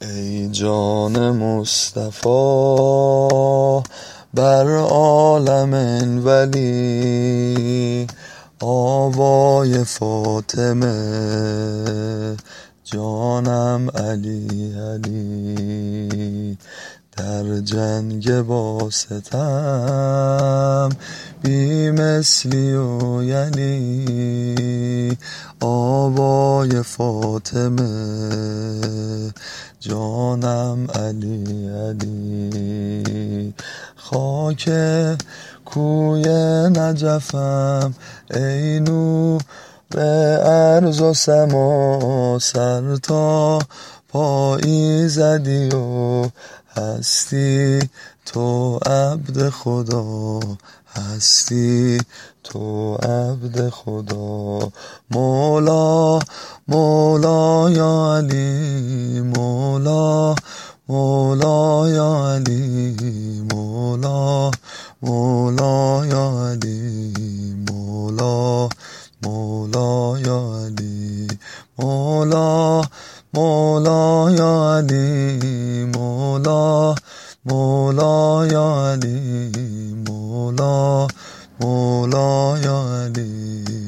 ای جان مصطفی بر عالم ولی، آوای فاطمه جانم علی علی. در جنگ با ستم بی مثلی و یلی، آوای فاطمه جانم علی علی. خاک کوی نجفم ای نور ارض و سما، سر تا پایی زدی و هستی تو عبد خدا، هستی تو عبد خدا. مولا مولا یا علی، مولا مولا یا علی، مولا مولا یا علی، مولا مولا یا علی، مولا مولا یا علی، مولا مولا یا علی، مولا مولا یا علی.